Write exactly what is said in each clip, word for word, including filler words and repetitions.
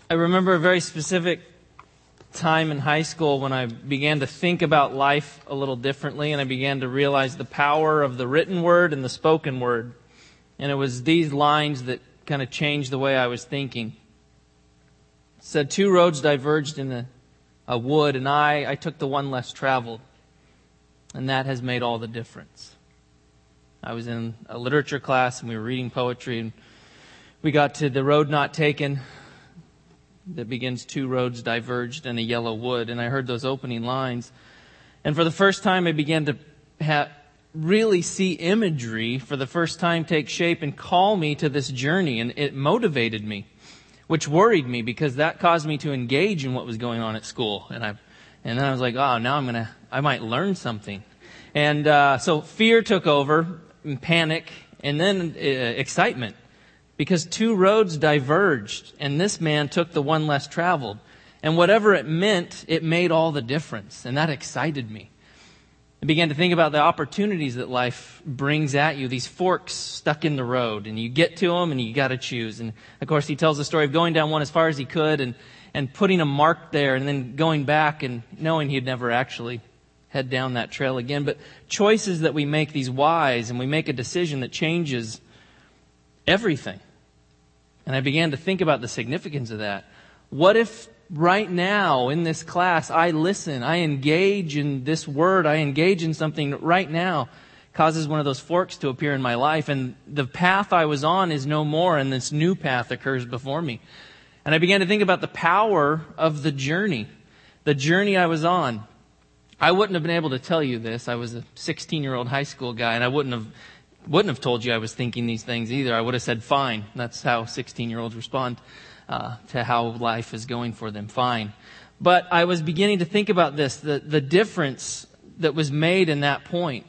I remember a very specific time in high school when I began to think about life a little differently, and I began to realize the power of the written word and the spoken word. And it was these lines that kind of changed the way I was thinking. It said, two roads diverged in a, a wood, and I, I took the one less traveled. And that has made all the difference. I was in a literature class, and we were reading poetry, and we got to the road not taken that begins, two roads diverged in a yellow wood. And I heard those opening lines. And for the first time, I began to ha- really see imagery for the first time take shape and call me to this journey. And it motivated me, which worried me because that caused me to engage in what was going on at school. And I, and then I was like, oh, now I'm going to, I might learn something. And uh, so fear took over, and panic, and then uh, excitement. Because two roads diverged, and this man took the one less traveled. And whatever it meant, it made all the difference. And that excited me. I began to think about the opportunities that life brings at you, these forks stuck in the road. And you get to them, and you got to choose. And, of course, he tells the story of going down one as far as he could and, and putting a mark there, and then going back and knowing he'd never actually head down that trail again. But choices that we make, these whys, and we make a decision that changes everything. And I began to think about the significance of that. What if right now in this class I listen, I engage in this word, I engage in something that right now causes one of those forks to appear in my life, and the path I was on is no more, and this new path occurs before me. And I began to think about the power of the journey, the journey I was on. I wouldn't have been able to tell you this. I was a sixteen-year-old high school guy, and I wouldn't have Wouldn't have told you I was thinking these things either. I would have said, fine. That's how sixteen-year-olds respond uh, to how life is going for them. Fine. But I was beginning to think about this, the, the difference that was made in that point.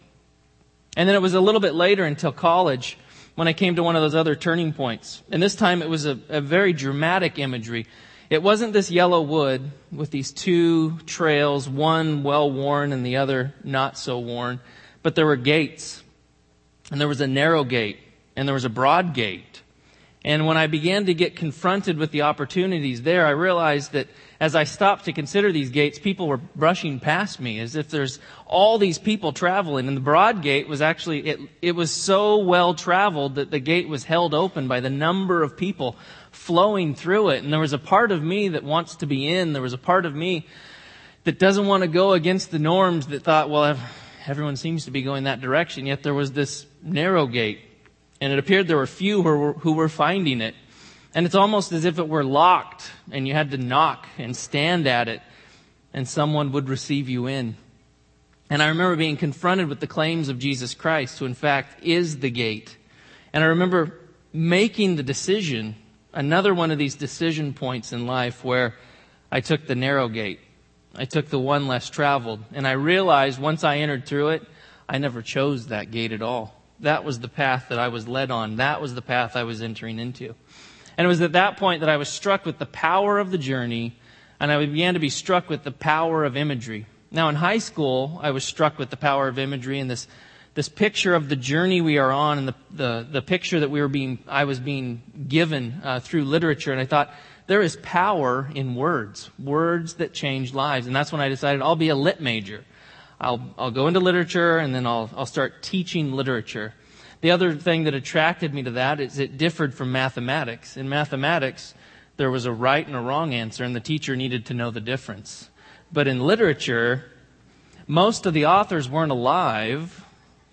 And then it was a little bit later until college when I came to one of those other turning points. And this time it was a, a very dramatic imagery. It wasn't this yellow wood with these two trails, one well-worn and the other not so worn, but there were gates. And there was a narrow gate, and there was a broad gate. And when I began to get confronted with the opportunities there, I realized that as I stopped to consider these gates, people were brushing past me as if there's all these people traveling. And the broad gate was actually, it, it was so well traveled that the gate was held open by the number of people flowing through it. And there was a part of me that wants to be in. There was a part of me that doesn't want to go against the norms, that thought, well, everyone seems to be going that direction. Yet there was this narrow gate, and it appeared there were few who were, who were finding it. And it's almost as if it were locked, and you had to knock and stand at it, and someone would receive you in. And I remember being confronted with the claims of Jesus Christ, who in fact is the gate. And I remember making the decision, another one of these decision points in life, where I took the narrow gate. I took the one less traveled. And I realized once I entered through it, I never chose that gate at all. That was the path that I was led on. That was the path I was entering into. And it was at that point that I was struck with the power of the journey, and I began to be struck with the power of imagery. Now, in high school, I was struck with the power of imagery and this this picture of the journey we are on, and the the, the picture that we were being I was being given uh, through literature. And I thought, there is power in words, words that change lives. And that's when I decided I'll be a lit major. I'll I'll go into literature, and then I'll I'll start teaching literature. The other thing that attracted me to that is it differed from mathematics. In mathematics, there was a right and a wrong answer, and the teacher needed to know the difference. But in literature, most of the authors weren't alive,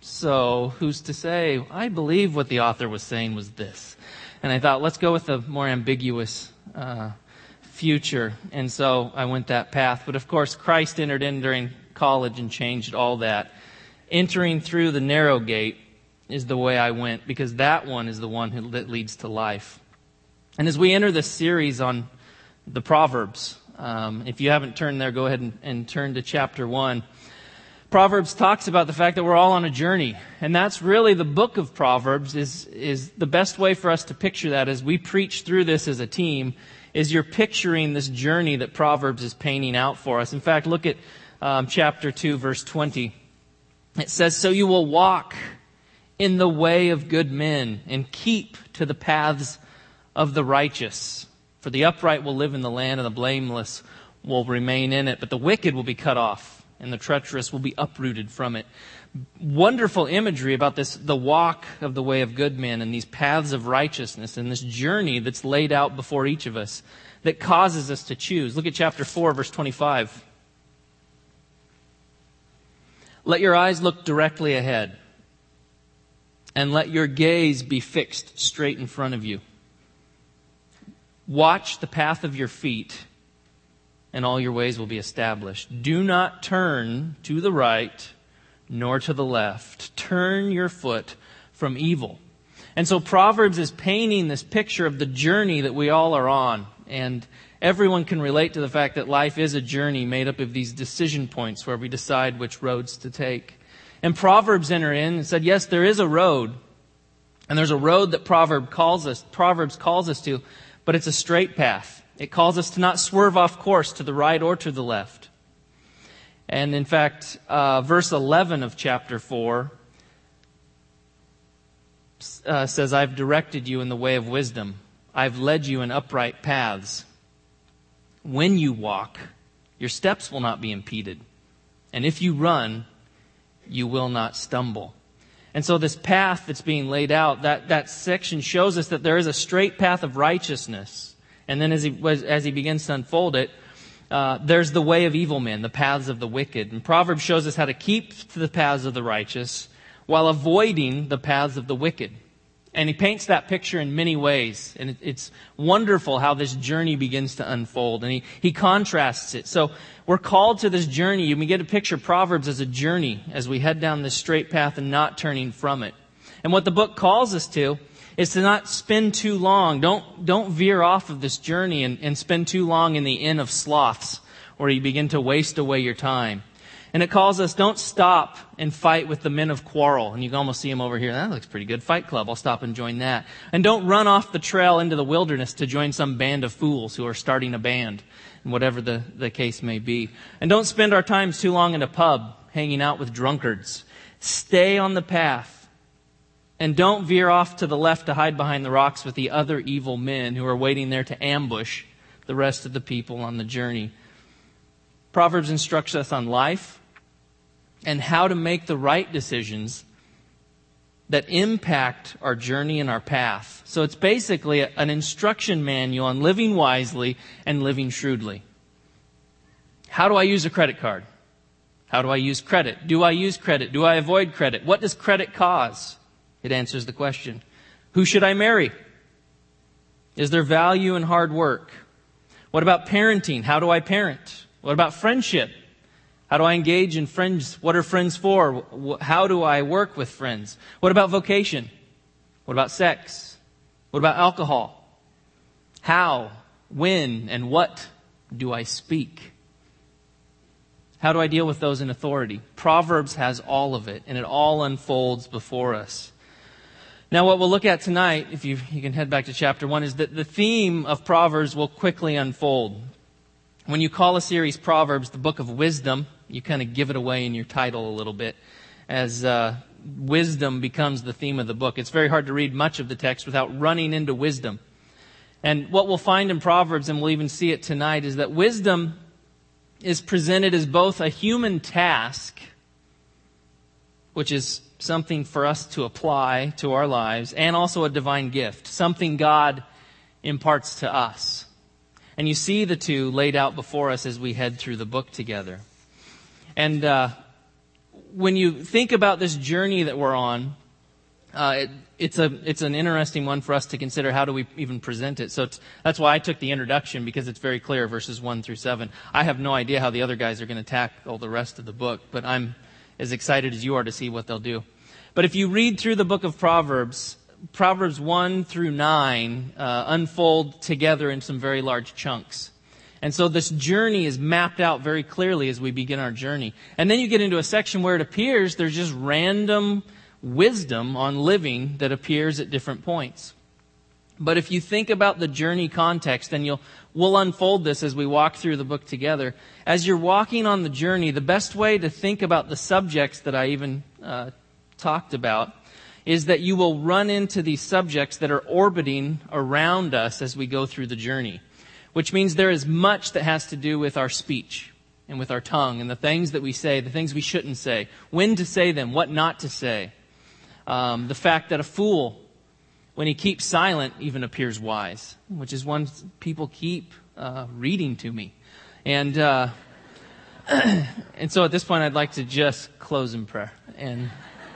so who's to say? I believe what the author was saying was this. And I thought, let's go with a more ambiguous uh, future. And so I went that path. But of course, Christ entered in during college and changed all that. Entering through the narrow gate is the way I went, because that one is the one who, that leads to life. And as we enter this series on the Proverbs, um, if you haven't turned there, go ahead and, and turn to chapter one. Proverbs talks about the fact that we're all on a journey. And that's really the book of Proverbs is, is the best way for us to picture that as we preach through this as a team, is you're picturing this journey that Proverbs is painting out for us. In fact, look at um, chapter two, verse twenty. It says, "So you will walk in the way of good men and keep to the paths of the righteous." For the upright will live in the land, and the blameless will remain in it. But the wicked will be cut off, and the treacherous will be uprooted from it. Wonderful imagery about this, the walk of the way of good men and these paths of righteousness and this journey that's laid out before each of us that causes us to choose. Look at chapter four, verse twenty-five. Let your eyes look directly ahead, and let your gaze be fixed straight in front of you. Watch the path of your feet, and all your ways will be established. Do not turn to the right nor to the left. Turn your foot from evil. And so Proverbs is painting this picture of the journey that we all are on. And everyone can relate to the fact that life is a journey made up of these decision points where we decide which roads to take. And Proverbs enter in and said, yes, there is a road. And there's a road that Proverbs calls us, Proverbs calls us to, but it's a straight path. It calls us to not swerve off course to the right or to the left. And in fact, uh, verse eleven of chapter four uh, says, I've directed you in the way of wisdom. I've led you in upright paths. When you walk, your steps will not be impeded. And if you run, you will not stumble. And so this path that's being laid out, that, that section shows us that there is a straight path of righteousness. And then as he, as he begins to unfold it, Uh, there's the way of evil men, the paths of the wicked. And Proverbs shows us how to keep to the paths of the righteous while avoiding the paths of the wicked. And he paints that picture in many ways. And it, it's wonderful how this journey begins to unfold. And he, he contrasts it. So we're called to this journey. You can get a picture of Proverbs as a journey as we head down this straight path and not turning from it. And what the book calls us to is to not spend too long. Don't, don't veer off of this journey and, and spend too long in the inn of sloths where you begin to waste away your time. And it calls us, don't stop and fight with the men of quarrel. And you can almost see them over here. That looks pretty good. Fight Club. I'll stop and join that. And don't run off the trail into the wilderness to join some band of fools who are starting a band, whatever the, the case may be. And don't spend our times too long in a pub hanging out with drunkards. Stay on the path. And don't veer off to the left to hide behind the rocks with the other evil men who are waiting there to ambush the rest of the people on the journey. Proverbs instructs us on life and how to make the right decisions that impact our journey and our path. So it's basically an instruction manual on living wisely and living shrewdly. How do I use a credit card? How do I use credit? Do I use credit? Do I avoid credit? What does credit cause? It answers the question. Who should I marry? Is there value in hard work? What about parenting? How do I parent? What about friendship? How do I engage in friends? What are friends for? How do I work with friends? What about vocation? What about sex? What about alcohol? How, when, and what do I speak? How do I deal with those in authority? Proverbs has all of it, and it all unfolds before us. Now, what we'll look at tonight, if you, you can head back to chapter one, is that the theme of Proverbs will quickly unfold. When you call a series Proverbs the Book of Wisdom, you kind of give it away in your title a little bit, as uh, wisdom becomes the theme of the book. It's very hard to read much of the text without running into wisdom. And what we'll find in Proverbs, and we'll even see it tonight, is that wisdom is presented as both a human task, which is something for us to apply to our lives, and also a divine gift, something God imparts to us. And you see the two laid out before us as we head through the book together. And uh, when you think about this journey that we're on, uh, it, it's a it's an interesting one for us to consider. How do we even present it? So it's, that's why I took the introduction, because it's very clear, verses one through seven. I have no idea how the other guys are going to tackle the rest of the book, but I'm as excited as you are to see what they'll do. But if you read through the book of Proverbs, Proverbs one through nine uh, unfold together in some very large chunks. And so this journey is mapped out very clearly as we begin our journey. And then you get into a section where it appears there's just random wisdom on living that appears at different points. But if you think about the journey context, and you'll we'll unfold this as we walk through the book together. As you're walking on the journey, the best way to think about the subjects that I even uh, talked about is that you will run into these subjects that are orbiting around us as we go through the journey. which means there is much that has to do with our speech and with our tongue and the things that we say, the things we shouldn't say, when to say them, what not to say. Um, the fact that a fool, when he keeps silent, even appears wise, which is one people keep uh, reading to me. And uh, and so at this point, I'd like to just close in prayer. And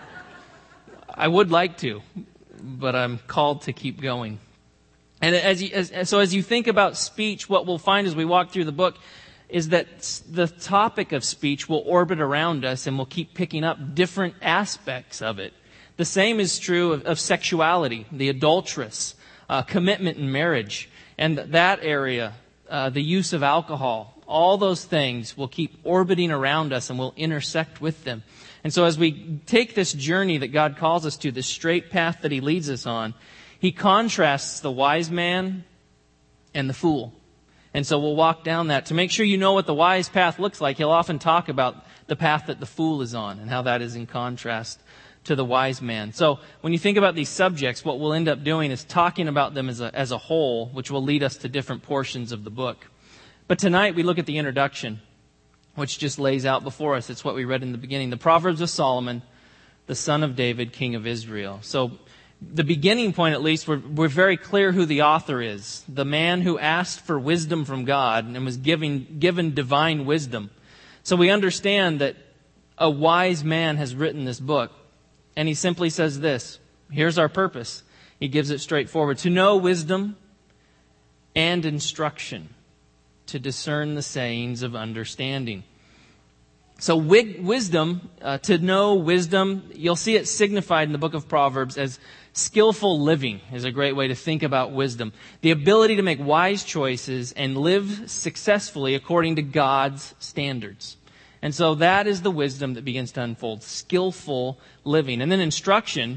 I would like to, but I'm called to keep going. And as, you, as so as you think about speech, what we'll find as we walk through the book is that the topic of speech will orbit around us and we'll keep picking up different aspects of it. The same is true of, of sexuality, the adulteress, uh, commitment in marriage, and that area, uh, the use of alcohol. All those things will keep orbiting around us and we'll intersect with them. And so as we take this journey that God calls us to, this straight path that He leads us on, He contrasts the wise man and the fool. And so we'll walk down that. To make sure you know what the wise path looks like, He'll often talk about the path that the fool is on and how that is in contrast to the wise man. So when you think about these subjects, what we'll end up doing is talking about them as a, as a whole, which will lead us to different portions of the book. But tonight we look at the introduction, which just lays out before us. It's what we read in the beginning. The Proverbs of Solomon, the son of David, king of Israel. So the beginning point, at least, we're, we're very clear who the author is. The man who asked for wisdom from God and was giving, given divine wisdom. So we understand that a wise man has written this book. And he simply says this. Here's our purpose. He gives it straightforward. To know wisdom and instruction. To discern the sayings of understanding. So wisdom, uh, to know wisdom, you'll see it signified in the book of Proverbs as skillful living is a great way to think about wisdom. The ability to make wise choices and live successfully according to God's standards. And so that is the wisdom that begins to unfold. Skillful living. And then instruction.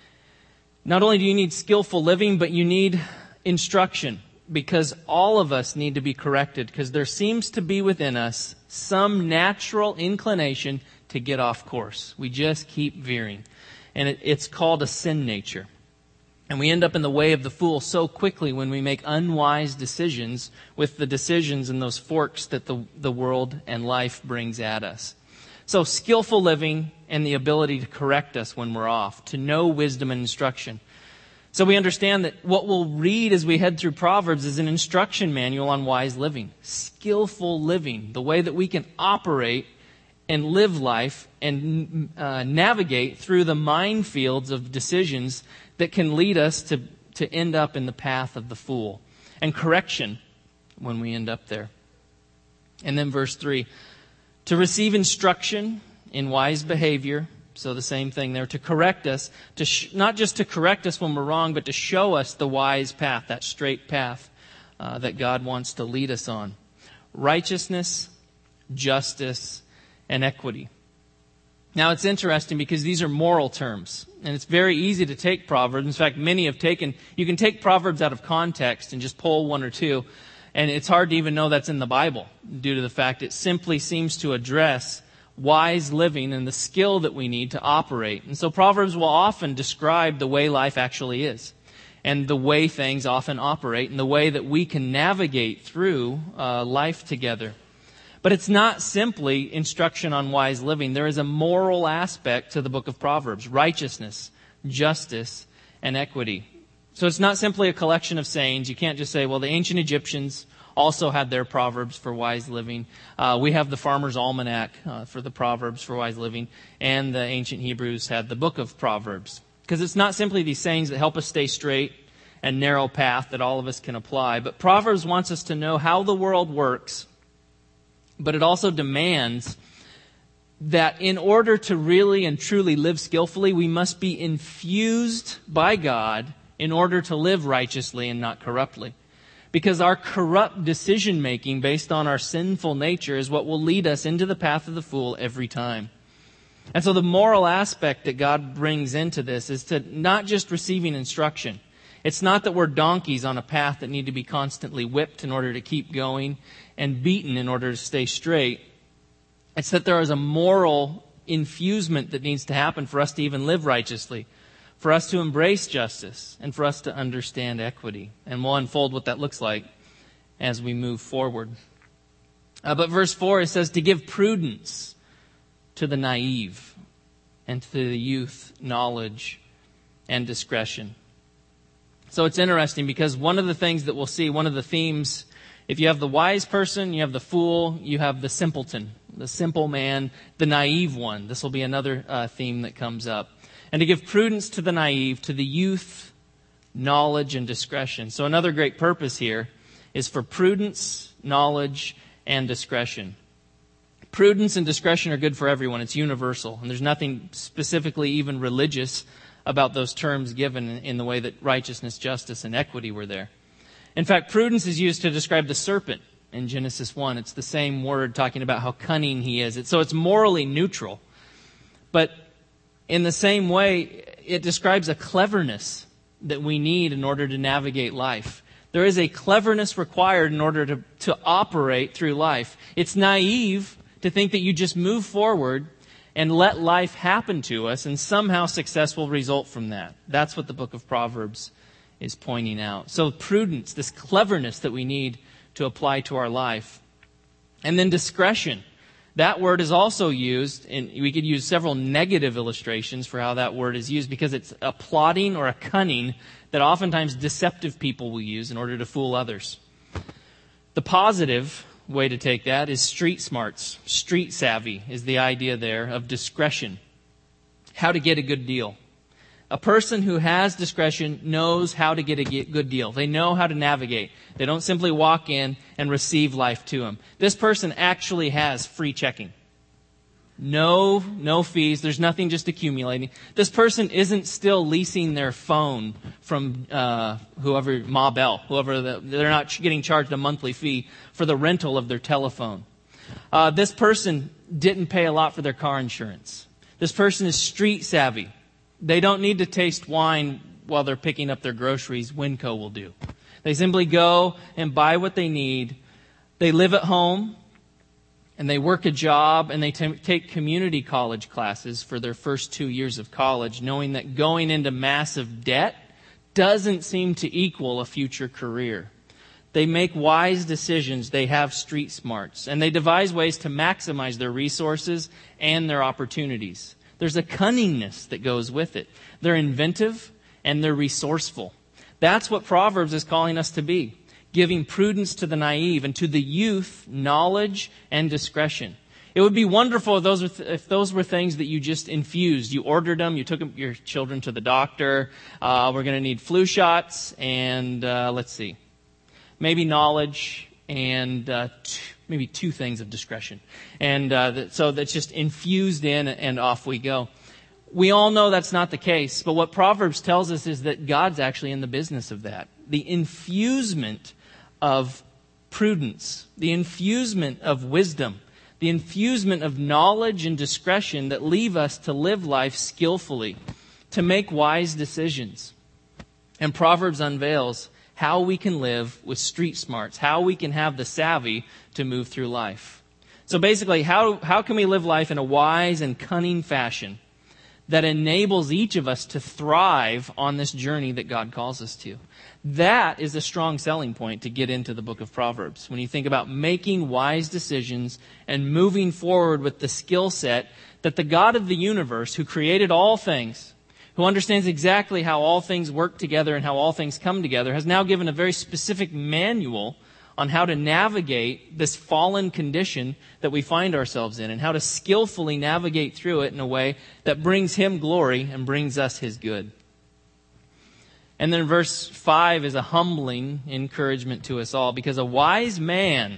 Not only do you need skillful living, but you need instruction. Because all of us need to be corrected. Because there seems to be within us some natural inclination to get off course. We just keep veering. And it, it's called a sin nature. And we end up in the way of the fool so quickly when we make unwise decisions with the decisions and those forks that the, the world and life brings at us. So skillful living and the ability to correct us when we're off. To know wisdom and instruction. So we understand that what we'll read as we head through Proverbs is an instruction manual on wise living. Skillful living. The way that we can operate and live life and uh, navigate through the minefields of decisions that can lead us to, to end up in the path of the fool. And correction when we end up there. And then verse three. To receive instruction in wise behavior. So the same thing there. To correct us. To sh- not just to correct us when we're wrong, but to show us the wise path. That straight path uh, that God wants to lead us on. Righteousness, justice, and equity. Now it's interesting because these are moral terms. And it's very easy to take Proverbs. In fact, many have taken, you can take Proverbs out of context and just pull one or two. And it's hard to even know that's in the Bible due to the fact it simply seems to address wise living and the skill that we need to operate. And so Proverbs will often describe the way life actually is. And the way things often operate and the way that we can navigate through uh, life together. But it's not simply instruction on wise living. There is a moral aspect to the book of Proverbs. Righteousness, justice, and equity. So it's not simply a collection of sayings. You can't just say, well, the ancient Egyptians also had their Proverbs for wise living. Uh, we have the Farmer's Almanac uh, for the Proverbs for wise living. And the ancient Hebrews had the book of Proverbs. Because it's not simply these sayings that help us stay straight and narrow path that all of us can apply. But Proverbs wants us to know how the world works. But it also demands that in order to really and truly live skillfully, we must be infused by God in order to live righteously and not corruptly. Because our corrupt decision making based on our sinful nature is what will lead us into the path of the fool every time. And so the moral aspect that God brings into this is to not just receiving instruction. It's not that we're donkeys on a path that need to be constantly whipped in order to keep going and beaten in order to stay straight. It's that there is a moral infusement that needs to happen for us to even live righteously, for us to embrace justice, and for us to understand equity. And we'll unfold what that looks like as we move forward. Uh, but verse four, it says to give prudence to the naive and to the youth knowledge and discretion. So it's interesting because one of the things that we'll see, one of the themes, if you have the wise person, you have the fool, you have the simpleton, the simple man, the naive one. This will be another uh, theme that comes up. And to give prudence to the naive, to the youth, knowledge and discretion. So another great purpose here is for prudence, knowledge, and discretion. Prudence and discretion are good for everyone. It's universal. And there's nothing specifically even religious about those terms given in the way that righteousness, justice, and equity were there. In fact, prudence is used to describe the serpent in Genesis one. It's the same word talking about how cunning he is. So it's morally neutral. But in the same way, it describes a cleverness that we need in order to navigate life. There is a cleverness required in order to, to operate through life. It's naive to think that you just move forward and let life happen to us and somehow success will result from that. That's what the book of Proverbs is pointing out. So prudence, this cleverness that we need to apply to our life. And then discretion. That word is also used, and we could use several negative illustrations for how that word is used because it's a plotting or a cunning that oftentimes deceptive people will use in order to fool others. The positive way to take that is street smarts. Street savvy is the idea there of discretion. How to get a good deal. A person who has discretion knows how to get a good deal. They know how to navigate. They don't simply walk in and receive life to them. This person actually has free checking. No, no fees. There's nothing just accumulating. This person isn't still leasing their phone from uh, whoever, Ma Bell, whoever. The, they're not getting charged a monthly fee for the rental of their telephone. Uh, this person didn't pay a lot for their car insurance. This person is street savvy. They don't need to taste wine while they're picking up their groceries. Winco will do. They simply go and buy what they need. They live at home and they work a job and they t- take community college classes for their first two years of college, knowing that going into massive debt doesn't seem to equal a future career. They make wise decisions. They have street smarts and they devise ways to maximize their resources and their opportunities. There's a cunningness that goes with it. They're inventive and they're resourceful. That's what Proverbs is calling us to be. Giving prudence to the naive and to the youth knowledge and discretion. It would be wonderful if those were, th- if those were things that you just infused. You ordered them, you took your children to the doctor. Uh, we're going to need flu shots and uh, let's see, maybe knowledge and uh, t- maybe two things of discretion. And uh, that, so that's just infused in and off we go. We all know that's not the case, but what Proverbs tells us is that God's actually in the business of that. The infusement of prudence, the infusement of wisdom, the infusement of knowledge and discretion that leave us to live life skillfully, to make wise decisions. And Proverbs unveils how we can live with street smarts, how we can have the savvy to move through life. So basically, how, how can we live life in a wise and cunning fashion that enables each of us to thrive on this journey that God calls us to? That is a strong selling point to get into the book of Proverbs. When you think about making wise decisions and moving forward with the skill set that the God of the universe, who created all things, who understands exactly how all things work together and how all things come together, has now given a very specific manual on how to navigate this fallen condition that we find ourselves in and how to skillfully navigate through it in a way that brings Him glory and brings us His good. And then verse five is a humbling encouragement to us all, because a wise man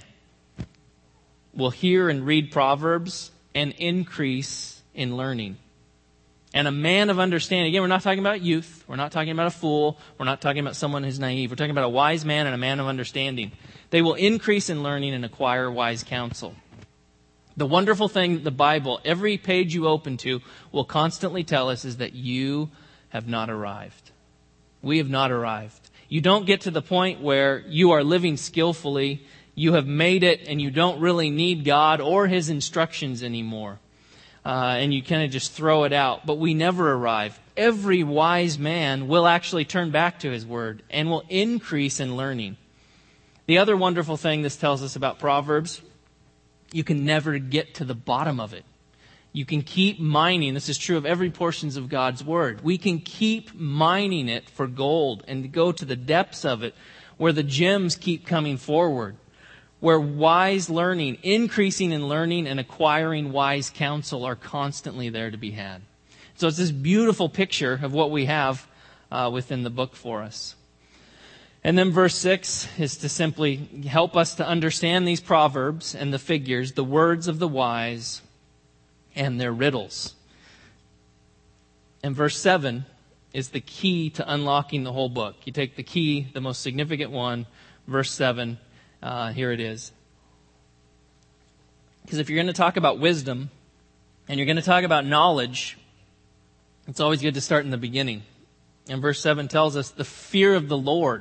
will hear and read Proverbs and increase in learning. And a man of understanding. Again, we're not talking about youth. We're not talking about a fool. We're not talking about someone who's naive. We're talking about a wise man and a man of understanding. They will increase in learning and acquire wise counsel. The wonderful thing that the Bible, every page you open to, will constantly tell us is that you have not arrived. We have not arrived. You don't get to the point where you are living skillfully, you have made it, and you don't really need God or His instructions anymore. Uh, and you kind of just throw it out. But we never arrive. Every wise man will actually turn back to his word and will increase in learning. The other wonderful thing this tells us about Proverbs, you can never get to the bottom of it. You can keep mining. This is true of every portions of God's Word. We can keep mining it for gold and go to the depths of it where the gems keep coming forward, where wise learning, increasing in learning and acquiring wise counsel are constantly there to be had. So it's this beautiful picture of what we have uh, within the book for us. And then verse six is to simply help us to understand these proverbs and the figures, the words of the wise and their riddles. And verse seven is the key to unlocking the whole book. You take the key, the most significant one, verse seven, uh, here it is. Because if you're going to talk about wisdom and you're going to talk about knowledge, it's always good to start in the beginning. And verse seven tells us the fear of the Lord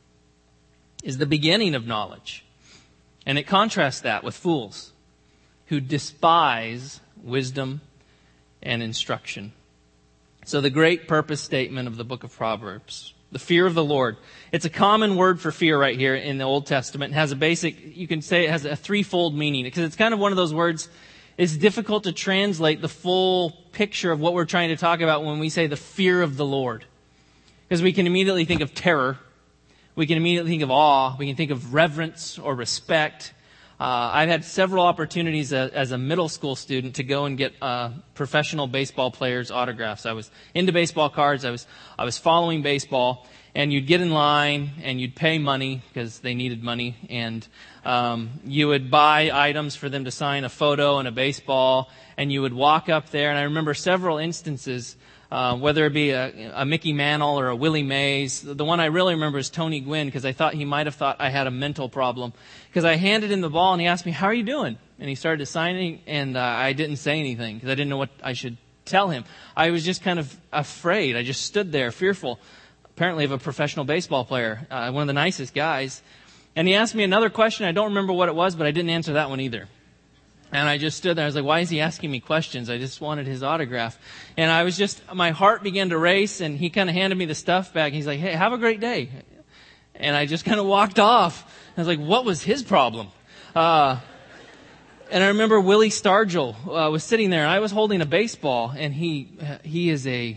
is the beginning of knowledge. And it contrasts that with fools who despise wisdom and instruction. So the great purpose statement of the book of Proverbs, the fear of the Lord. It's a common word for fear right here in the Old Testament. It has a basic, you can say it has a threefold meaning, because it's kind of one of those words, it's difficult to translate the full picture of what we're trying to talk about when we say the fear of the Lord. Because we can immediately think of terror. We can immediately think of awe. We can think of reverence or respect. Uh, I've had several opportunities as, as a middle school student to go and get uh, professional baseball players' autographs. I was into baseball cards. I was I was following baseball, and you'd get in line and you'd pay money because they needed money, and um, you would buy items for them to sign a photo and a baseball, and you would walk up there. And I remember several instances. Uh, whether it be a, a Mickey Mantle or a Willie Mays. The one I really remember is Tony Gwynn, because I thought he might have thought I had a mental problem. Because I handed him the ball and he asked me, "How are you doing?" And he started signing, and uh, I didn't say anything because I didn't know what I should tell him. I was just kind of afraid. I just stood there fearful, apparently of a professional baseball player, uh, one of the nicest guys. And he asked me another question. I don't remember what it was, but I didn't answer that one either. And I just stood there. I was like, why is he asking me questions? I just wanted his autograph. And I was just, my heart began to race, and he kind of handed me the stuff back. He's like, "Hey, have a great day." And I just kind of walked off. I was like, what was his problem? Uh, and I remember Willie Stargell uh, was sitting there, and I was holding a baseball, and he, he is a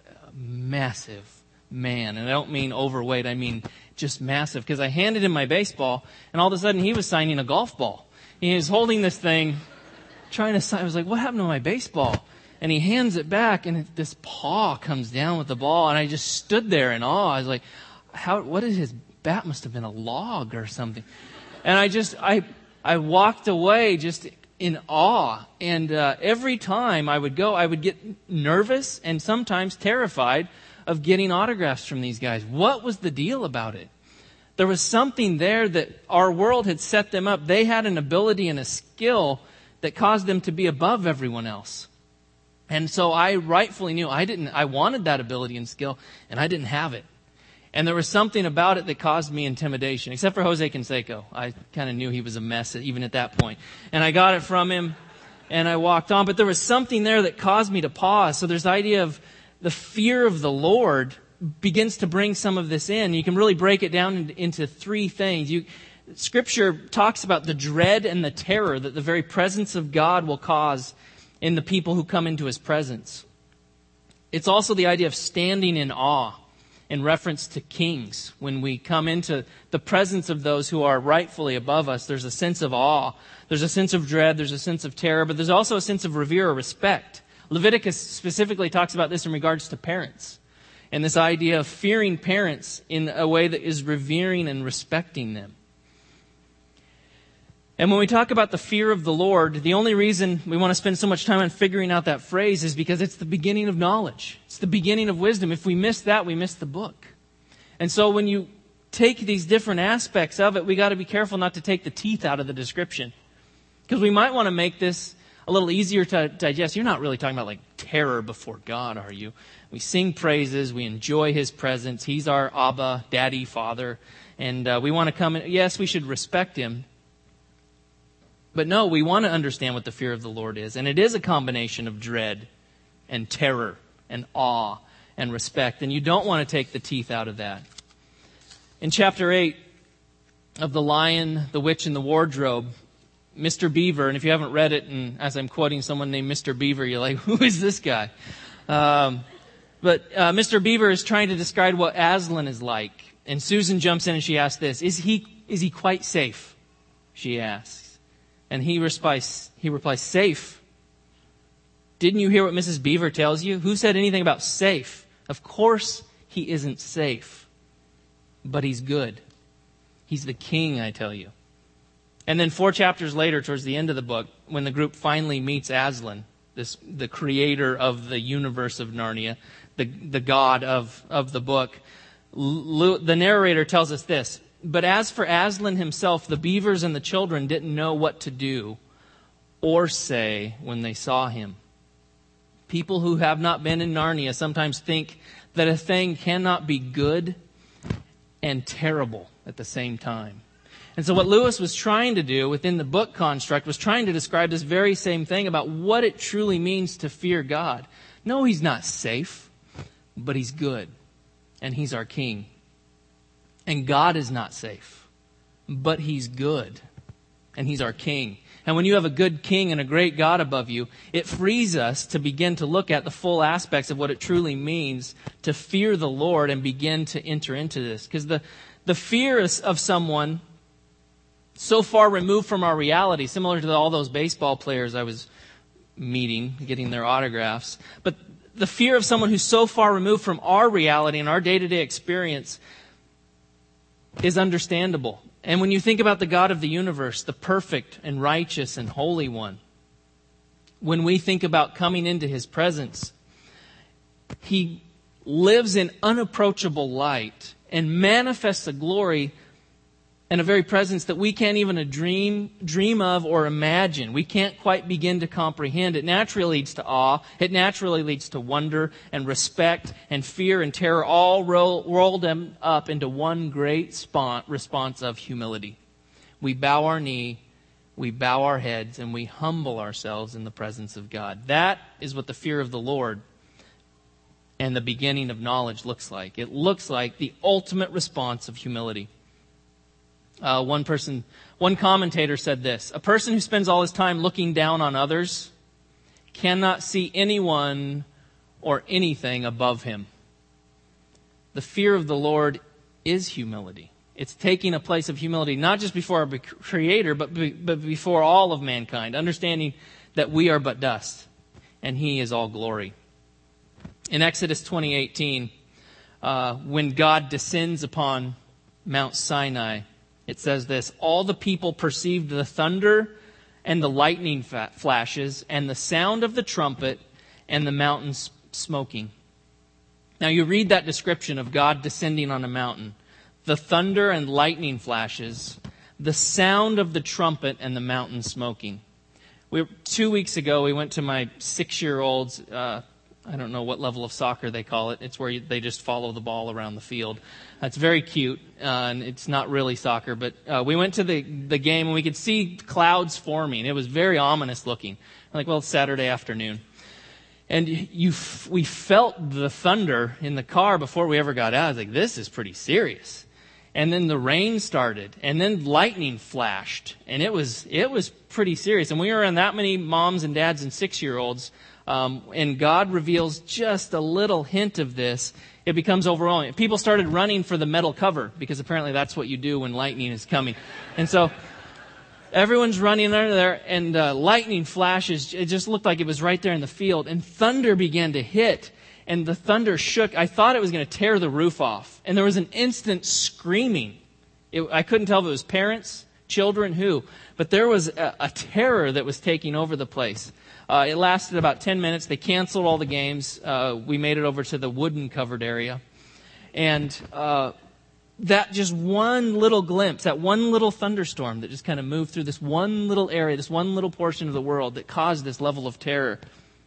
massive man. And I don't mean overweight. I mean just massive, because I handed him my baseball, and all of a sudden he was signing a golf ball. He was holding this thing, trying to sign. I was like, what happened to my baseball? And he hands it back, and it, this paw comes down with the ball, and I just stood there in awe. I was like, how? What is his bat? Must have been a log or something. And I just, I, I walked away just in awe. And uh, every time I would go, I would get nervous and sometimes terrified of getting autographs from these guys. What was the deal about it? There was something there that our world had set them up. They had an ability and a skill that caused them to be above everyone else. And so I rightfully knew I didn't, I wanted that ability and skill, and I didn't have it. And there was something about it that caused me intimidation, except for Jose Canseco. I kind of knew he was a mess even at that point. And I got it from him, and I walked on. But there was something there that caused me to pause. So there's the idea of the fear of the Lord begins to bring some of this in. You can really break it down into three things. You, Scripture talks about the dread and the terror that the very presence of God will cause in the people who come into His presence. It's also the idea of standing in awe in reference to kings. When we come into the presence of those who are rightfully above us, there's a sense of awe. There's a sense of dread. There's a sense of terror. But there's also a sense of revere or respect. Leviticus specifically talks about this in regards to parents. And this idea of fearing parents in a way that is revering and respecting them. And when we talk about the fear of the Lord, the only reason we want to spend so much time on figuring out that phrase is because it's the beginning of knowledge. It's the beginning of wisdom. If we miss that, we miss the book. And so when you take these different aspects of it, we got to be careful not to take the teeth out of the description. Because we might want to make this a little easier to digest. You're not really talking about like terror before God, are you? We sing praises. We enjoy His presence. He's our Abba, Daddy, Father. And uh, we want to come in. Yes, we should respect Him. But no, we want to understand what the fear of the Lord is. And it is a combination of dread and terror and awe and respect. And you don't want to take the teeth out of that. In chapter eight, of The Lion, the Witch, and the Wardrobe, Mister Beaver, and if you haven't read it, and as I'm quoting someone named Mister Beaver, you're like, who is this guy? Um, but uh, Mister Beaver is trying to describe what Aslan is like. And Susan jumps in and she asks this, is he is he quite safe? She asks. And he replies, he replies, safe? Didn't you hear what Missus Beaver tells you? Who said anything about safe? Of course he isn't safe. But he's good. He's the king, I tell you. And then four chapters later, towards the end of the book, when the group finally meets Aslan, this the creator of the universe of Narnia, the, the god of, of the book, Lu, the narrator tells us this, but as for Aslan himself, the beavers and the children didn't know what to do or say when they saw him. People who have not been in Narnia sometimes think that a thing cannot be good and terrible at the same time. And so what Lewis was trying to do within the book construct was trying to describe this very same thing about what it truly means to fear God. No, he's not safe, but he's good, and he's our king. And God is not safe, but he's good, and he's our king. And when you have a good king and a great God above you, it frees us to begin to look at the full aspects of what it truly means to fear the Lord and begin to enter into this. Because the, the fear of someone so far removed from our reality, similar to all those baseball players I was meeting, getting their autographs. But the fear of someone who's so far removed from our reality and our day-to-day experience is understandable. And when you think about the God of the universe, the perfect and righteous and holy one, when we think about coming into his presence, he lives in unapproachable light and manifests a glory and a very presence that we can't even dream, dream of or imagine. We can't quite begin to comprehend. It naturally leads to awe. It naturally leads to wonder and respect and fear and terror, all roll, rolled them up into one great spon- response of humility. We bow our knee, we bow our heads, and we humble ourselves in the presence of God. That is what the fear of the Lord and the beginning of knowledge looks like. It looks like the ultimate response of humility. Uh, one person, one commentator said this, a person who spends all his time looking down on others cannot see anyone or anything above him. The fear of the Lord is humility. It's taking a place of humility, not just before our Creator, but, be, but before all of mankind, understanding that we are but dust and he is all glory. In Exodus twenty eighteen, uh, when God descends upon Mount Sinai, it says this, all the people perceived the thunder and the lightning flashes and the sound of the trumpet and the mountain smoking. Now you read that description of God descending on a mountain, the thunder and lightning flashes, the sound of the trumpet and the mountain smoking. We, two weeks ago, we went to my six-year-old's, uh, I don't know what level of soccer they call it. It's where you, they just follow the ball around the field. It's very cute, uh, and it's not really soccer. But uh, we went to the, the game, and we could see clouds forming. It was very ominous looking. I'm like, well, it's Saturday afternoon. And you, we felt the thunder in the car before we ever got out. I was like, this is pretty serious. And then the rain started, and then lightning flashed, and it was it was pretty serious. And we were around that many moms and dads and six-year-olds, um, and God reveals just a little hint of this. It becomes overwhelming. People started running for the metal cover because apparently that's what you do when lightning is coming. And so everyone's running under there, and uh, lightning flashes. It just looked like it was right there in the field, and thunder began to hit. And the thunder shook. I thought it was going to tear the roof off. And there was an instant screaming. It, I couldn't tell if it was parents, children, who. But there was a, a terror that was taking over the place. Uh, it lasted about ten minutes. They canceled all the games. Uh, we made it over to the wooden covered area. And uh, that just one little glimpse, that one little thunderstorm that just kind of moved through this one little area, this one little portion of the world that caused this level of terror.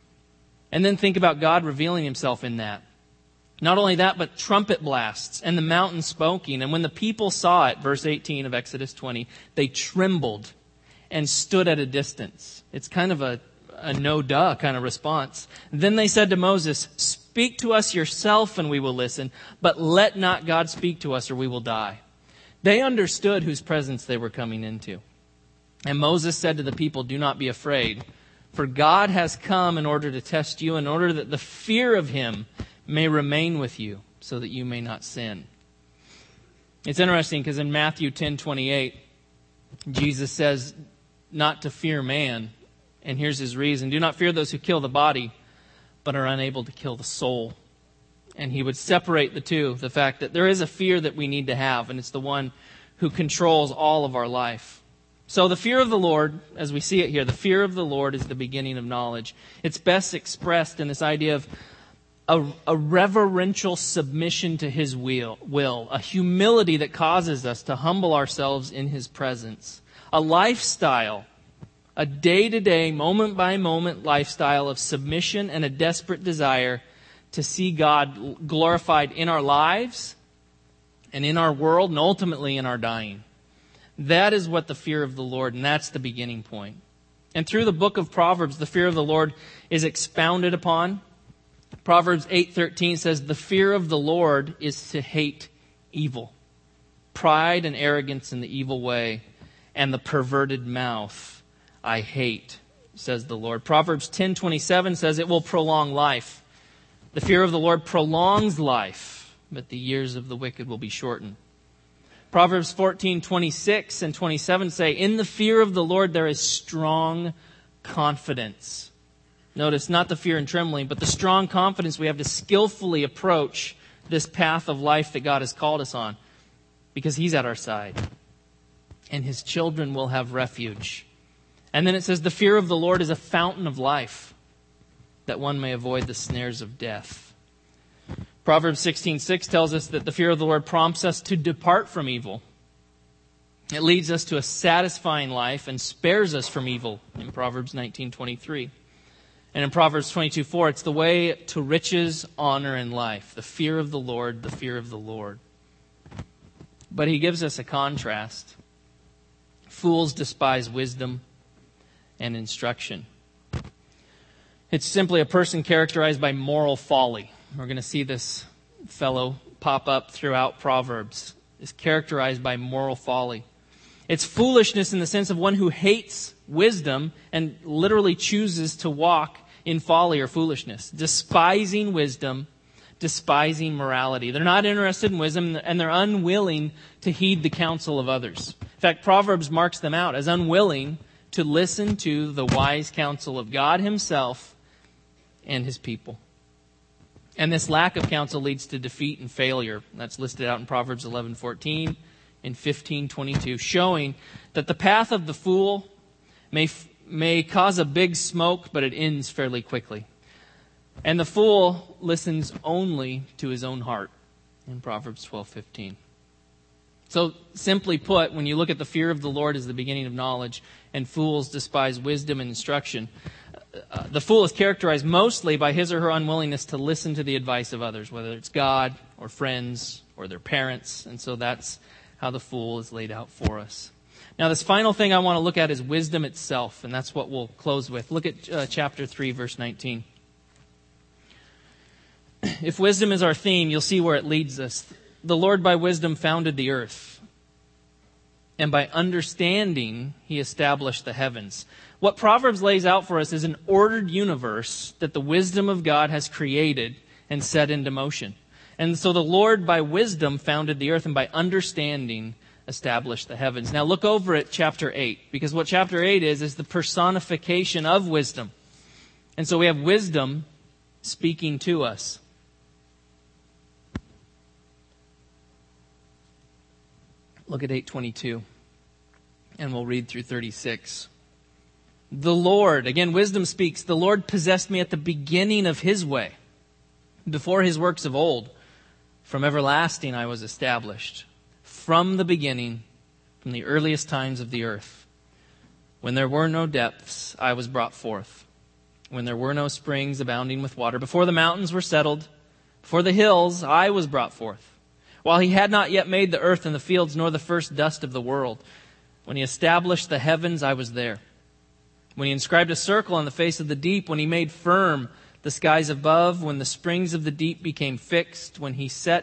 And then think about God revealing himself in that. Not only that, but trumpet blasts and the mountain smoking. And when the people saw it, verse eighteen of Exodus twenty, they trembled and stood at a distance. It's kind of a, a no-duh kind of response. Then they said to Moses, speak to us yourself and we will listen, but let not God speak to us or we will die. They understood whose presence they were coming into. And Moses said to the people, "Do not be afraid, for God has come in order to test you, in order that the fear of him may remain with you, so that you may not sin." It's interesting because in Matthew ten twenty-eight, Jesus says not to fear man. And here's his reason: "Do not fear those who kill the body, but are unable to kill the soul." And he would separate the two, the fact that there is a fear that we need to have, and it's the one who controls all of our life. So the fear of the Lord, as we see it here, the fear of the Lord is the beginning of knowledge. It's best expressed in this idea of a, a reverential submission to his will, will, a humility that causes us to humble ourselves in his presence, a lifestyle, a day-to-day, moment-by-moment lifestyle of submission and a desperate desire to see God glorified in our lives and in our world and ultimately in our dying. That is what the fear of the Lord, and that's the beginning point. And through the book of Proverbs, the fear of the Lord is expounded upon. Proverbs eight thirteen says, "The fear of the Lord is to hate evil, pride and arrogance in the evil way, and the perverted mouth I hate, says the Lord." Proverbs ten twenty-seven says, "It will prolong life." The fear of the Lord prolongs life, but the years of the wicked will be shortened. Proverbs fourteen twenty-six and twenty-seven say, "In the fear of the Lord there is strong confidence." Notice, not the fear and trembling, but the strong confidence we have to skillfully approach this path of life that God has called us on, because he's at our side. And his children will have refuge. And then it says, "The fear of the Lord is a fountain of life, that one may avoid the snares of death." Proverbs sixteen six tells us that the fear of the Lord prompts us to depart from evil. It leads us to a satisfying life and spares us from evil in Proverbs nineteen twenty-three. And in Proverbs twenty-two four, it's the way to riches, honor, and life. The fear of the Lord, the fear of the Lord. But he gives us a contrast. Fools despise wisdom and instruction. It's simply a person characterized by moral folly. We're going to see this fellow pop up throughout Proverbs. It's characterized by moral folly. It's foolishness in the sense of one who hates wisdom and literally chooses to walk in folly or foolishness, despising wisdom, despising morality. They're not interested in wisdom, and they're unwilling to heed the counsel of others. In fact, Proverbs marks them out as unwilling to listen to the wise counsel of God himself and his people. And this lack of counsel leads to defeat and failure. That's listed out in Proverbs eleven fourteen and fifteen twenty-two, showing that the path of the fool may may cause a big smoke, but it ends fairly quickly. And the fool listens only to his own heart in Proverbs twelve fifteen. So simply put, when you look at the fear of the Lord as the beginning of knowledge, and fools despise wisdom and instruction, uh, the fool is characterized mostly by his or her unwillingness to listen to the advice of others, whether it's God or friends or their parents. And so that's how the fool is laid out for us. Now, this final thing I want to look at is wisdom itself, and that's what we'll close with. Look at uh, chapter three, verse nineteen. If wisdom is our theme, you'll see where it leads us. The Lord by wisdom founded the earth, and by understanding he established the heavens. What Proverbs lays out for us is an ordered universe that the wisdom of God has created and set into motion. And so the Lord by wisdom founded the earth, and by understanding established the heavens. Now look over at chapter eight, because what chapter eight is, is the personification of wisdom. And so we have wisdom speaking to us. Look at eight twenty-two, and we'll read through thirty-six. The Lord, again, wisdom speaks, the Lord possessed me at the beginning of his way, before his works of old. From everlasting I was established. From the beginning, from the earliest times of the earth. When there were no depths, I was brought forth. When there were no springs abounding with water. Before the mountains were settled, before the hills, I was brought forth. While he had not yet made the earth and the fields, nor the first dust of the world. When he established the heavens, I was there. When he inscribed a circle on the face of the deep, when he made firm the skies above, when the springs of the deep became fixed, when he set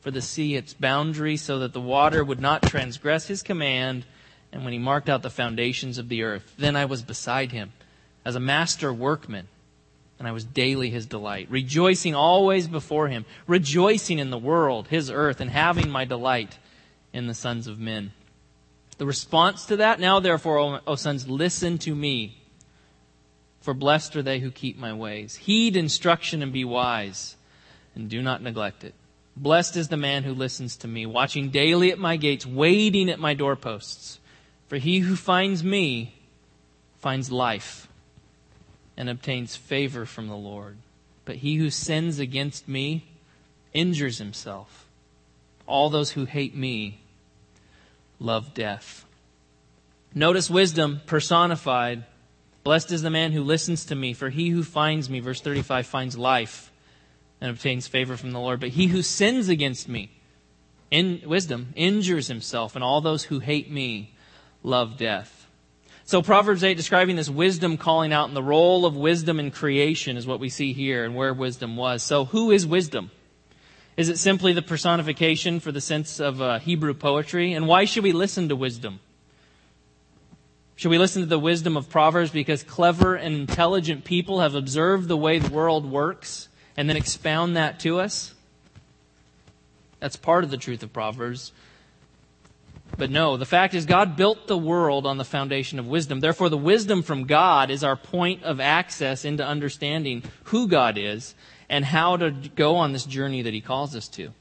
for the sea its boundary, so that the water would not transgress his command, and when he marked out the foundations of the earth. Then I was beside him as a master workman, and I was daily his delight, rejoicing always before him, rejoicing in the world, his earth, and having my delight in the sons of men. The response to that, now therefore, O, o sons, listen to me, for blessed are they who keep my ways. Heed instruction and be wise, and do not neglect it. Blessed is the man who listens to me, watching daily at my gates, waiting at my doorposts. For he who finds me finds life and obtains favor from the Lord. But he who sins against me injures himself. All those who hate me love death. Notice wisdom personified. Blessed is the man who listens to me, for he who finds me, verse thirty-five, finds life and obtains favor from the Lord. But he who sins against me, in wisdom, injures himself, and all those who hate me love death. So Proverbs eight, describing this wisdom calling out, and the role of wisdom in creation is what we see here, and where wisdom was. So who is wisdom? Is it simply the personification for the sense of uh, Hebrew poetry? And why should we listen to wisdom? Should we listen to the wisdom of Proverbs because clever and intelligent people have observed the way the world works and then expound that to us? That's part of the truth of Proverbs. But no, the fact is God built the world on the foundation of wisdom. Therefore, the wisdom from God is our point of access into understanding who God is and how to go on this journey that He calls us to.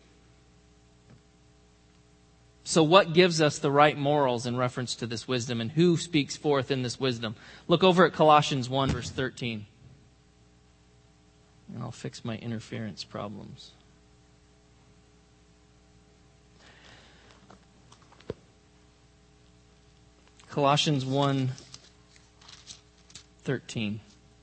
So what gives us the right morals in reference to this wisdom, and who speaks forth in this wisdom? Look over at Colossians one, verse thirteen. And I'll fix my interference problems. Colossians one, thirteen.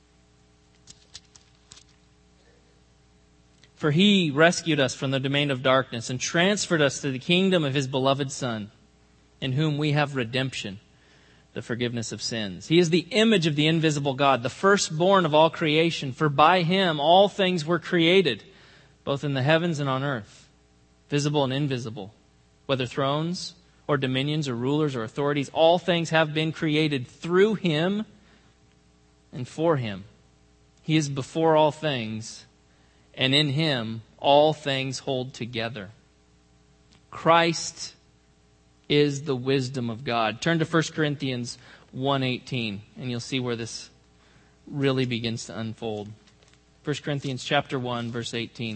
For He rescued us from the domain of darkness and transferred us to the kingdom of His beloved Son, in whom we have redemption, the forgiveness of sins. He is the image of the invisible God, the firstborn of all creation. For by Him all things were created, both in the heavens and on earth, visible and invisible, whether thrones or dominions or rulers or authorities. All things have been created through Him and for Him. He is before all things, and in Him all things hold together. Christ is the wisdom of God. Turn to First Corinthians one eighteen, and you'll see where this really begins to unfold. First Corinthians chapter one, verse eighteen.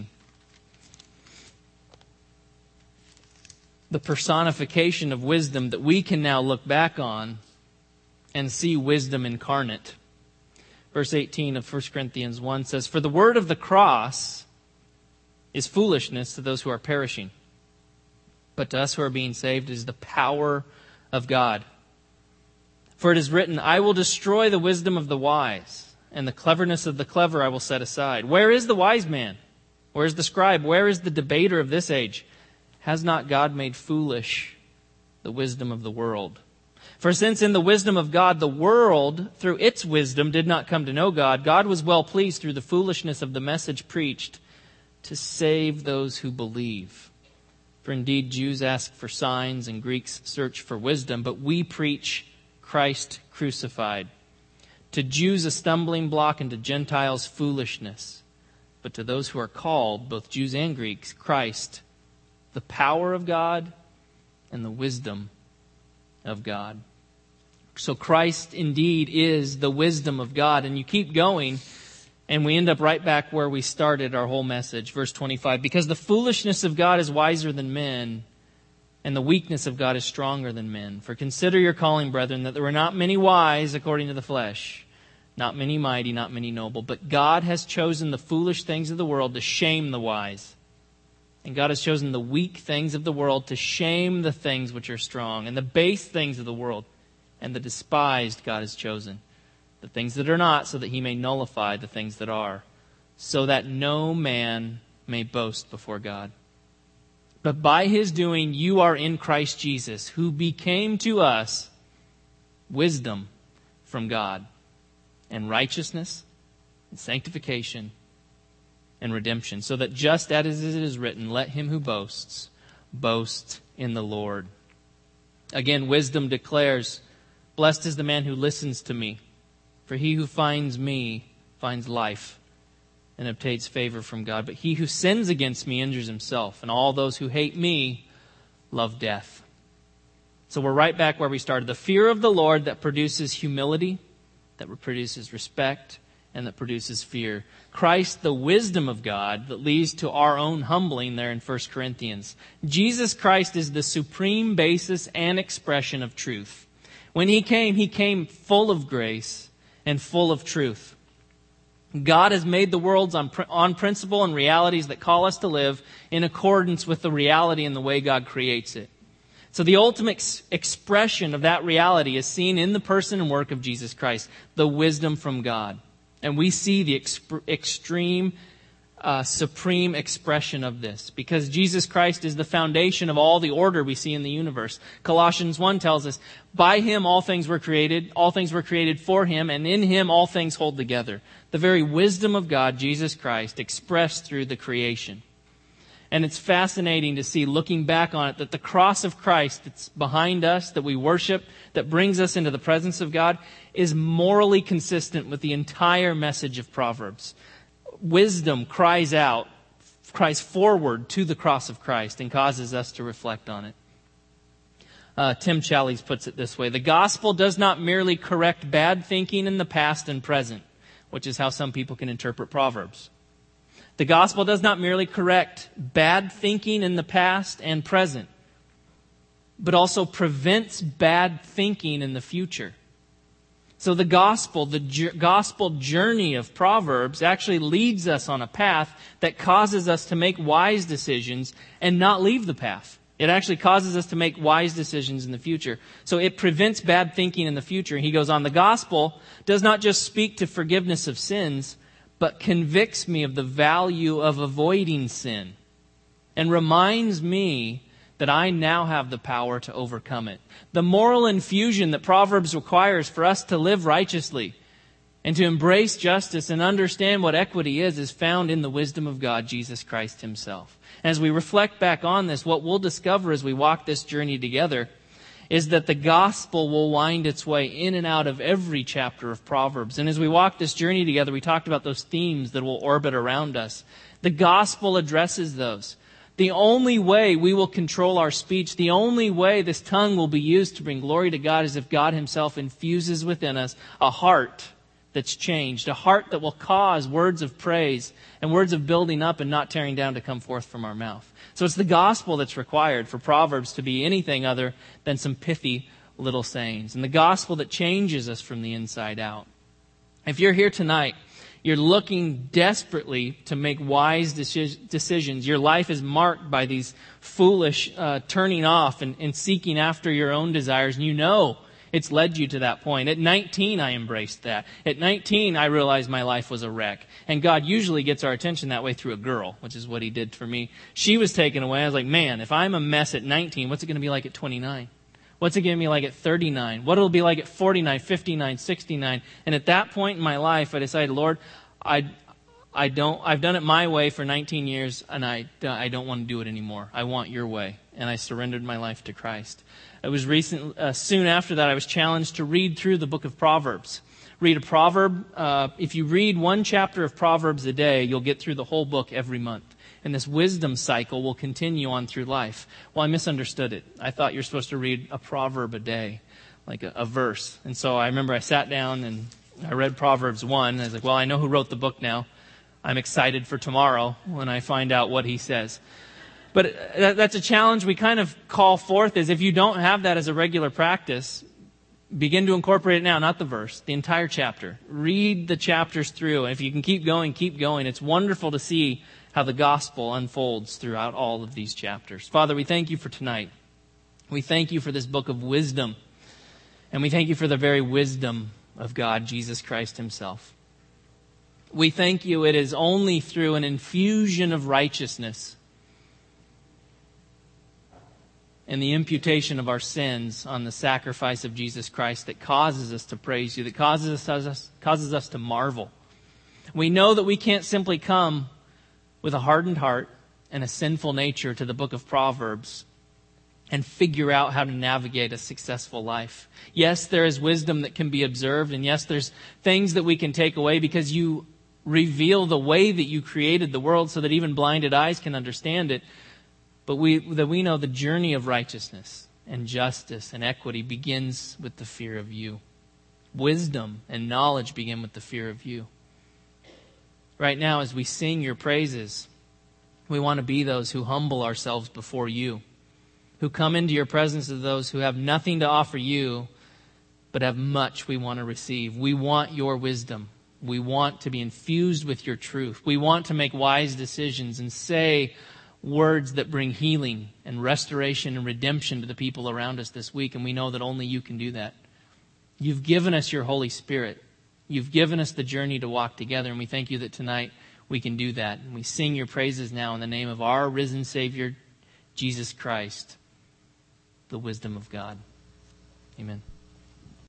The personification of wisdom that we can now look back on and see wisdom incarnate. Verse eighteen of First Corinthians one says, For the word of the cross is foolishness to those who are perishing, but to us who are being saved is the power of God. For it is written, I will destroy the wisdom of the wise, and the cleverness of the clever I will set aside. Where is the wise man? Where is the scribe? Where is the debater of this age? Has not God made foolish the wisdom of the world? For since in the wisdom of God, the world, through its wisdom, did not come to know God, God was well pleased through the foolishness of the message preached to save those who believe. For indeed, Jews ask for signs and Greeks search for wisdom, but we preach Christ crucified. To Jews a stumbling block, and to Gentiles foolishness. But to those who are called, both Jews and Greeks, Christ, the power of God and the wisdom of God. So Christ indeed is the wisdom of God. And you keep going, and we end up right back where we started our whole message. Verse twenty-five, because the foolishness of God is wiser than men, and the weakness of God is stronger than men. For consider your calling, brethren, that there were not many wise according to the flesh, not many mighty, not many noble. But God has chosen the foolish things of the world to shame the wise. And God has chosen the weak things of the world to shame the things which are strong. And the base things of the world and the despised God has chosen, the things that are not, so that He may nullify the things that are, so that no man may boast before God. But by His doing you are in Christ Jesus, who became to us wisdom from God, and righteousness, and sanctification, and redemption, so that just as it is written, let him who boasts, boast in the Lord. Again, wisdom declares, blessed is the man who listens to me, for he who finds me finds life and obtains favor from God. But he who sins against me injures himself, and all those who hate me love death. So we're right back where we started. The fear of the Lord that produces humility, that produces respect, and that produces fear. Christ, the wisdom of God that leads to our own humbling there in First Corinthians. Jesus Christ is the supreme basis and expression of truth. When he came, he came full of grace and full of truth. God has made the worlds on, on principle and realities that call us to live in accordance with the reality and the way God creates it. So the ultimate ex- expression of that reality is seen in the person and work of Jesus Christ, the wisdom from God. And we see the exp- extreme, uh, supreme expression of this because Jesus Christ is the foundation of all the order we see in the universe. Colossians one tells us, by him all things were created, all things were created for him, and in him all things hold together. The very wisdom of God, Jesus Christ, expressed through the creation. And it's fascinating to see, looking back on it, that the cross of Christ that's behind us, that we worship, that brings us into the presence of God, is morally consistent with the entire message of Proverbs. Wisdom cries out, cries forward to the cross of Christ and causes us to reflect on it. Uh, Tim Challies puts it this way: the gospel does not merely correct bad thinking in the past and present, which is how some people can interpret Proverbs. The gospel does not merely correct bad thinking in the past and present, but also prevents bad thinking in the future. So the gospel, the ju- gospel journey of Proverbs actually leads us on a path that causes us to make wise decisions and not leave the path. It actually causes us to make wise decisions in the future. So it prevents bad thinking in the future. And he goes on, the gospel does not just speak to forgiveness of sins, but convicts me of the value of avoiding sin and reminds me that I now have the power to overcome it. The moral infusion that Proverbs requires for us to live righteously and to embrace justice and understand what equity is, is found in the wisdom of God, Jesus Christ himself. And as we reflect back on this, what we'll discover as we walk this journey together is that the gospel will wind its way in and out of every chapter of Proverbs. And as we walk this journey together, we talked about those themes that will orbit around us. The gospel addresses those. The only way we will control our speech, the only way this tongue will be used to bring glory to God is if God himself infuses within us a heart that's changed, a heart that will cause words of praise and words of building up and not tearing down to come forth from our mouth. So it's the gospel that's required for Proverbs to be anything other than some pithy little sayings. And the gospel that changes us from the inside out. If you're here tonight, you're looking desperately to make wise decisions. Your life is marked by these foolish uh, turning off and, and seeking after your own desires. And you know it's led you to that point. At nineteen, I embraced that. At nineteen, I realized my life was a wreck. And God usually gets our attention that way through a girl, which is what he did for me. She was taken away. I was like, man, if I'm a mess at nineteen, what's it going to be like at twenty-nine? What's it going to be like at thirty-nine? What will it be like at forty-nine, fifty-nine, sixty-nine? And at that point in my life, I decided, Lord, I, I don't, I've done it my way for nineteen years, and I, I don't want to do it anymore. I want your way. And I surrendered my life to Christ. It was recent, uh, soon after that, I was challenged to read through the book of Proverbs. Read a proverb. Uh, if you read one chapter of Proverbs a day, you'll get through the whole book every month. And this wisdom cycle will continue on through life. Well, I misunderstood it. I thought you're supposed to read a proverb a day, like a, a verse. And so I remember I sat down and I read Proverbs one. And I was like, well, I know who wrote the book now. I'm excited for tomorrow when I find out what he says. But that's a challenge we kind of call forth, is if you don't have that as a regular practice, begin to incorporate it now, not the verse, the entire chapter. Read the chapters through. And if you can keep going, keep going. It's wonderful to see how the gospel unfolds throughout all of these chapters. Father, we thank you for tonight. We thank you for this book of wisdom. And we thank you for the very wisdom of God, Jesus Christ himself. We thank you it is only through an infusion of righteousness and the imputation of our sins on the sacrifice of Jesus Christ that causes us to praise you, that causes us, causes us to marvel. We know that we can't simply come with a hardened heart and a sinful nature to the book of Proverbs and figure out how to navigate a successful life. Yes, there is wisdom that can be observed, and yes, there's things that we can take away because you reveal the way that you created the world so that even blinded eyes can understand it. But we that we know the journey of righteousness and justice and equity begins with the fear of you. Wisdom and knowledge begin with the fear of you. Right now, as we sing your praises, we want to be those who humble ourselves before you, who come into your presence as those who have nothing to offer you, but have much we want to receive. We want your wisdom. We want to be infused with your truth. We want to make wise decisions and say words that bring healing and restoration and redemption to the people around us this week, and we know that only you can do that. You've given us your Holy Spirit. You've given us the journey to walk together, and we thank you that tonight we can do that. And we sing your praises now in the name of our risen Savior, Jesus Christ, the wisdom of God. Amen.